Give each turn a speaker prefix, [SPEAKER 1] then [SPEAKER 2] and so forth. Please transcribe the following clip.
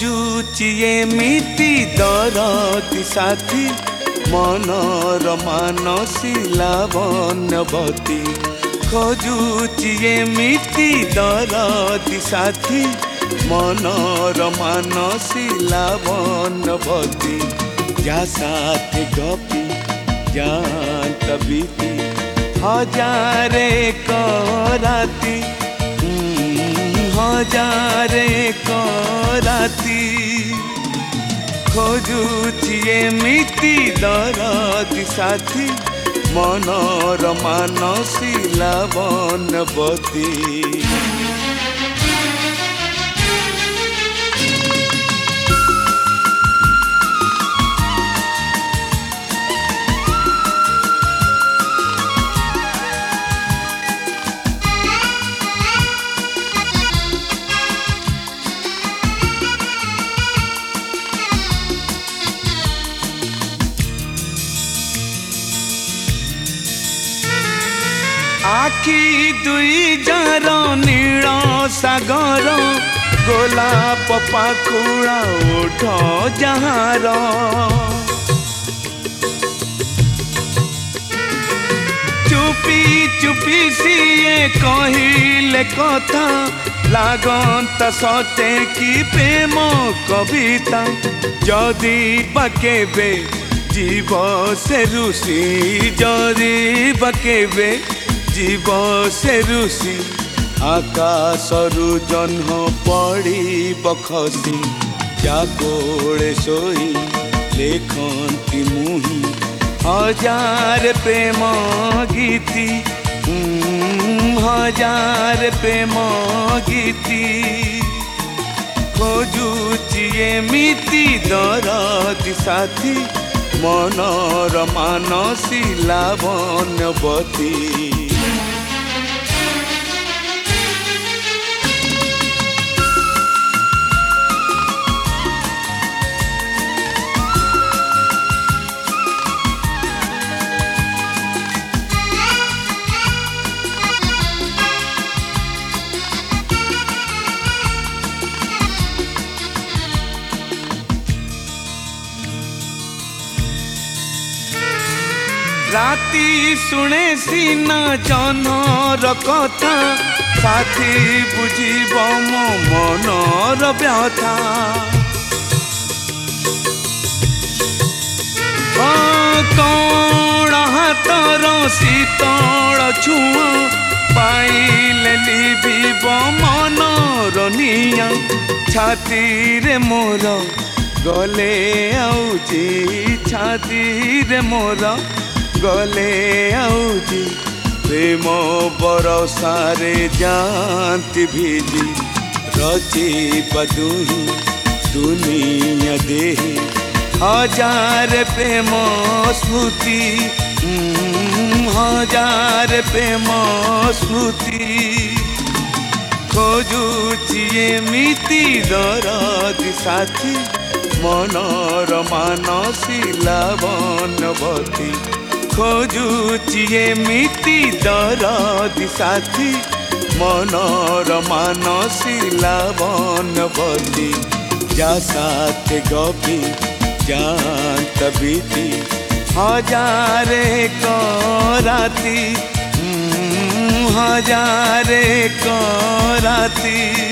[SPEAKER 1] खोजुची एमिति दरदी साथी मनर मानसी लावण्यवती खोजुची एमिति दरदी साथी मनर मानसी लावण्यवती जा साथ गपी जात बीती हजारे कराती हजारे कराती खोजुची एमिति दरदी साथी मनर मानसी लावण्यवती। आखि दुई जार नील सागर गोलाप पाखुड़ा ओठ जहार चुपी चुपी सीए कहिले कथा लागंता सते कि प्रेम कविता जदि बकेबे जीव से ऋषि जदि बकेबे जीव से ऋषि आकाशरु जन्म पड़ी बखसी जाकोड़े सोई लेखंती मुही हजार प्रेम गीति हजार प्रेम गीति खोजुची एमिति दरदी साथी मनर मानसी लावण्यवती। राती शुणे सीना जनर कथा साथी बुझीब मो मनर व्यथा कौन हाथर शीतल छुआ पाइले लिभिब मनर निया छाती रे मोर गले आउची छाती रे मोर गले आउजी प्रेम बरसारे जानती भीजी रची बदुही दुनिया देही हजार प्रेम स्मृति हजार प्रेम स्मृति खोजुची एमिति दरदी साथी मनर मानसी लावण्यवती खोजुची एमिति दरदी साथी मनर मानसी लावण्यवती जा साथ गपी जात बीती हजारे कराती हजारे कराती।